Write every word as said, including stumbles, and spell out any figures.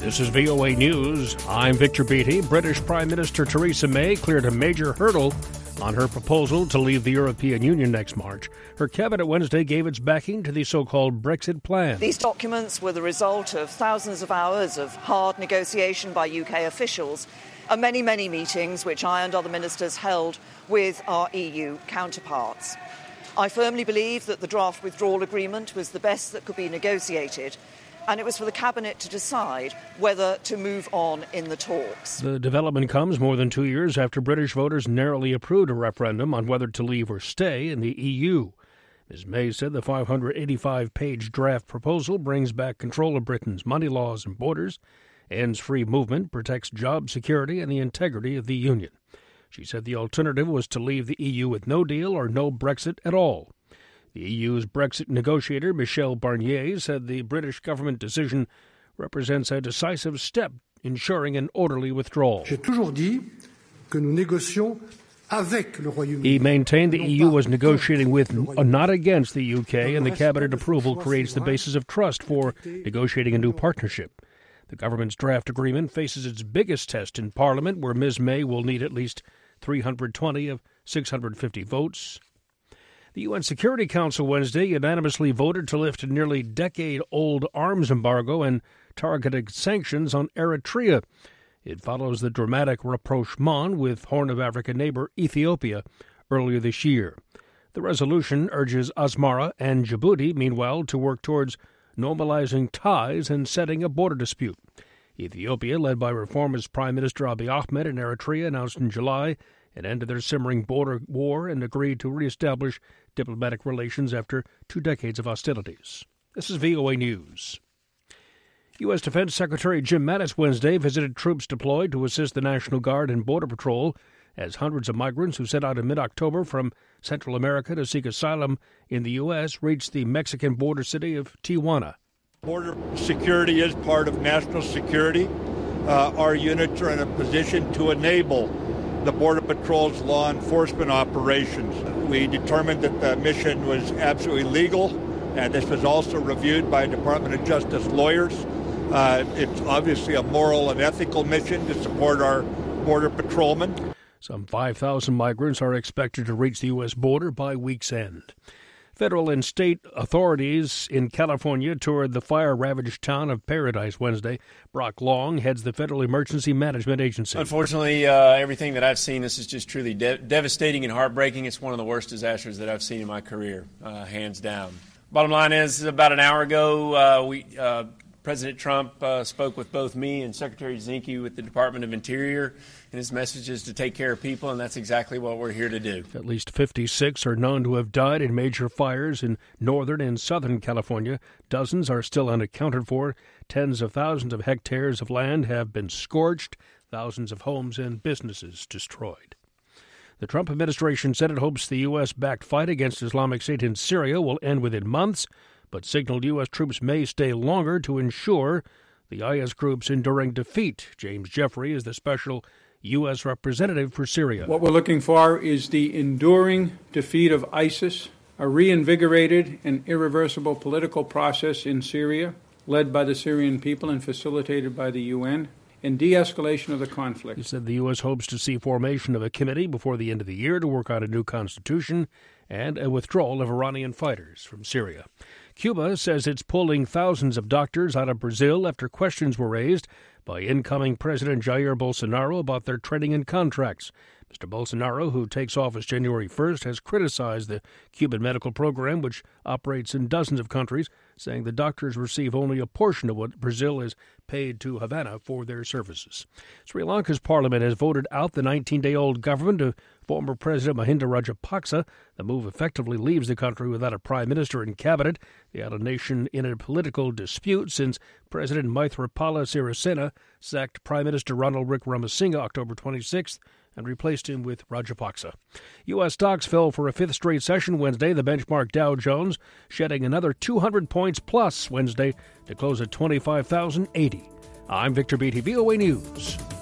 This is V O A News. I'm Victor Beattie. British Prime Minister Theresa May cleared a major hurdle on her proposal to leave the European Union next March. Her cabinet Wednesday gave its backing to the so-called Brexit plan. These documents were the result of thousands of hours of hard negotiation by U K officials and many, many meetings which I and other ministers held with our E U counterparts. I firmly believe that the draft withdrawal agreement was the best that could be negotiated, and it was for the Cabinet to decide whether to move on in the talks. The development comes more than two years after British voters narrowly approved a referendum on whether to leave or stay in the E U. Miz May said the five hundred eighty-five page draft proposal brings back control of Britain's money laws and borders, ends free movement, protects job security and the integrity of the Union. She said the alternative was to leave the E U with no deal or no Brexit at all. The E U's Brexit negotiator, Michel Barnier, said the British government decision represents a decisive step ensuring an orderly withdrawal. J'ai toujours dit que nous négocions avec le Royaume-Uni. He maintained the E U was negotiating with, not against the U K, and the cabinet approval creates the basis of trust for negotiating a new partnership. The government's draft agreement faces its biggest test in Parliament, where Miz May will need at least three hundred twenty of six hundred fifty votes. The U N Security Council Wednesday unanimously voted to lift a nearly decade-old arms embargo and targeted sanctions on Eritrea. It follows the dramatic rapprochement with Horn of Africa neighbor Ethiopia earlier this year. The resolution urges Asmara and Djibouti, meanwhile, to work towards normalizing ties and settling a border dispute. Ethiopia, led by reformist Prime Minister Abiy Ahmed, and Eritrea announced in July it ended their simmering border war and agreed to reestablish diplomatic relations after two decades of hostilities. This is V O A News. U S. Defense Secretary Jim Mattis Wednesday visited troops deployed to assist the National Guard and Border Patrol as hundreds of migrants who set out in mid-October from Central America to seek asylum in the U S reached the Mexican border city of Tijuana. Border security is part of national security. Uh, our units are in a position to enable the Border Patrol's law enforcement operations. We determined that the mission was absolutely legal, and this was also reviewed by Department of Justice lawyers. Uh, it's obviously a moral and ethical mission to support our Border Patrolmen. Some five thousand migrants are expected to reach the U S border by week's end. Federal and state authorities in California toured the fire-ravaged town of Paradise Wednesday. Brock Long heads the Federal Emergency Management Agency. Unfortunately, uh, everything that I've seen, this is just truly de- devastating and heartbreaking. It's one of the worst disasters that I've seen in my career, uh, hands down. Bottom line is, about an hour ago, uh, we uh, President Trump uh, spoke with both me and Secretary Zinke with the Department of Interior, and his message is to take care of people, and that's exactly what we're here to do. At least fifty-six are known to have died in major fires in northern and southern California. Dozens are still unaccounted for. Tens of thousands of hectares of land have been scorched, thousands of homes and businesses destroyed. The Trump administration said it hopes the U S-backed fight against Islamic State in Syria will end within months, but signaled U S troops may stay longer to ensure the I S group's enduring defeat. James Jeffrey is the special U S representative for Syria. What we're looking for is the enduring defeat of ISIS, a reinvigorated and irreversible political process in Syria, led by the Syrian people and facilitated by the U N, and de-escalation of the conflict. He said the U S hopes to see formation of a committee before the end of the year to work on a new constitution and a withdrawal of Iranian fighters from Syria. Cuba says it's pulling thousands of doctors out of Brazil after questions were raised by incoming President Jair Bolsonaro about their training and contracts. Mister Bolsonaro, who takes office January first, has criticized the Cuban medical program, which operates in dozens of countries, saying the doctors receive only a portion of what Brazil has paid to Havana for their services. Sri Lanka's parliament has voted out the nineteen-day-old government of former President Mahinda Rajapaksa. The move effectively leaves the country without a prime minister and cabinet, the other nation in a political dispute since President Maithripala Sirisena sacked Prime Minister Ranil Wickremesinghe October twenty-sixth and replaced him with Rajapaksa. U S stocks fell for a fifth straight session Wednesday. The benchmark Dow Jones shedding another two hundred points plus Wednesday to close at twenty-five thousand eighty. I'm Victor Beattie, V O A News.